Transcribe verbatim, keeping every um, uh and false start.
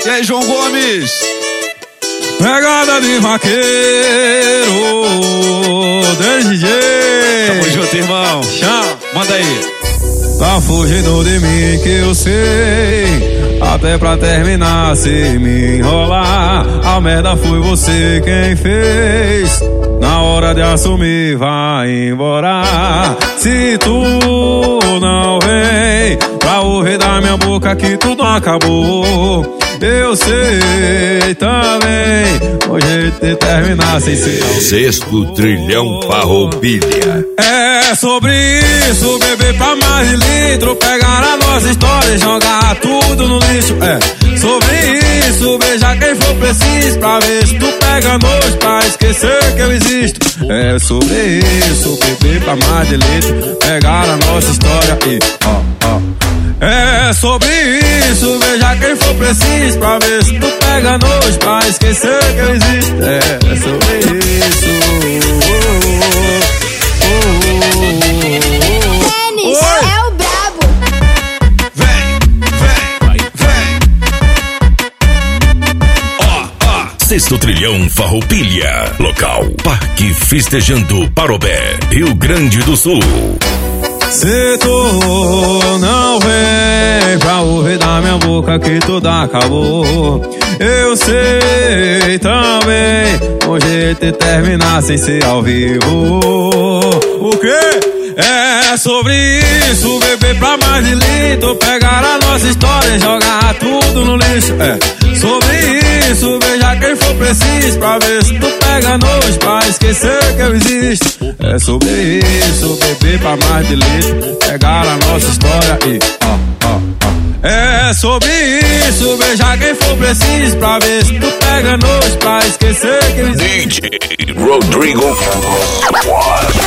E aí, João Gomes? Pegada de vaqueiro, D J. Tamo junto, irmão. Tchau. Manda aí. Tá fugindo de mim que eu sei, até pra terminar se me enrolar. A merda foi você quem fez, na hora de assumir vai embora. Se tu não vem pra ouvir da minha boca que tudo acabou, eu sei também o jeito de terminar sem ser. Sexto Trilhão Farroupilha. É sobre isso, beber pra mais de litro, pegar a nossa história e jogar tudo no lixo. É sobre isso, beijar quem for preciso, pra ver se tu pega nojo, pra esquecer que eu existo. É sobre isso, beber pra mais de litro, pegar a nossa história e ó, ó. É sobre isso, beijar quem for preciso, pra ver se tu pega nojo, pra esquecer que eu existo. É sobre isso. Tênis é o brabo. Vem, vem, vem. Ó, ó. Sexto Trilhão Farroupilha. Local: Parque Festejando Parobé, Rio Grande do Sul. Se tu não vem pra ouvir da minha boca que tudo acabou, eu sei também o jeito de terminar sem ser ao vivo. O quê? É sobre isso, beber pra mais de litro, pegar a nossa história e jogar tudo no lixo. É sobre isso, beijar quem for preciso, pra ver se tu pega nojo, pra esquecer que eu existo. É sobre isso, beber pra mais de litro, pegar a nossa história e ó, ó, ó. É sobre isso, beijar quem for preciso, pra ver se tu pega nojo, pra esquecer que eu existo. D J Rodrigo.